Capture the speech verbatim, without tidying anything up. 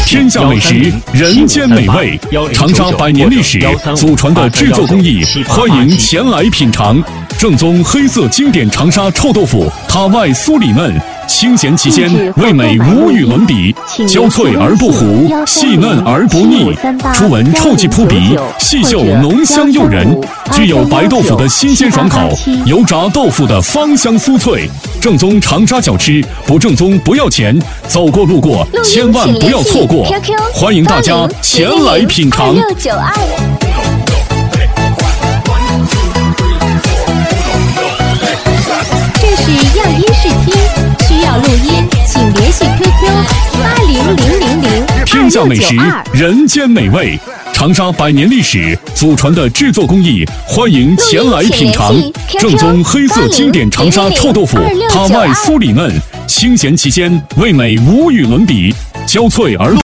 天下美食，人间美味，长沙百年历史，祖传的制作工艺，欢迎前来品尝。正宗黑色经典长沙臭豆腐，它外酥里嫩，清咸其鲜，味美无与伦比，焦脆而不糊，细嫩而不腻，初闻臭气扑鼻，细嗅浓香诱人，具有白豆腐的新鲜爽口，油炸豆腐的芳香酥脆。正宗长沙小吃，不正宗不要钱，走过路过千万不要错过，欢迎大家前来品尝。 这是样音试听，需要录音，请联系 Q Q 八零零零零天下美食，人间美味，长沙百年历史，祖传的制作工艺，欢迎前来品尝。正宗黑色经典长沙臭豆腐，它外酥里嫩，清咸其鲜，味美无与伦比，焦脆而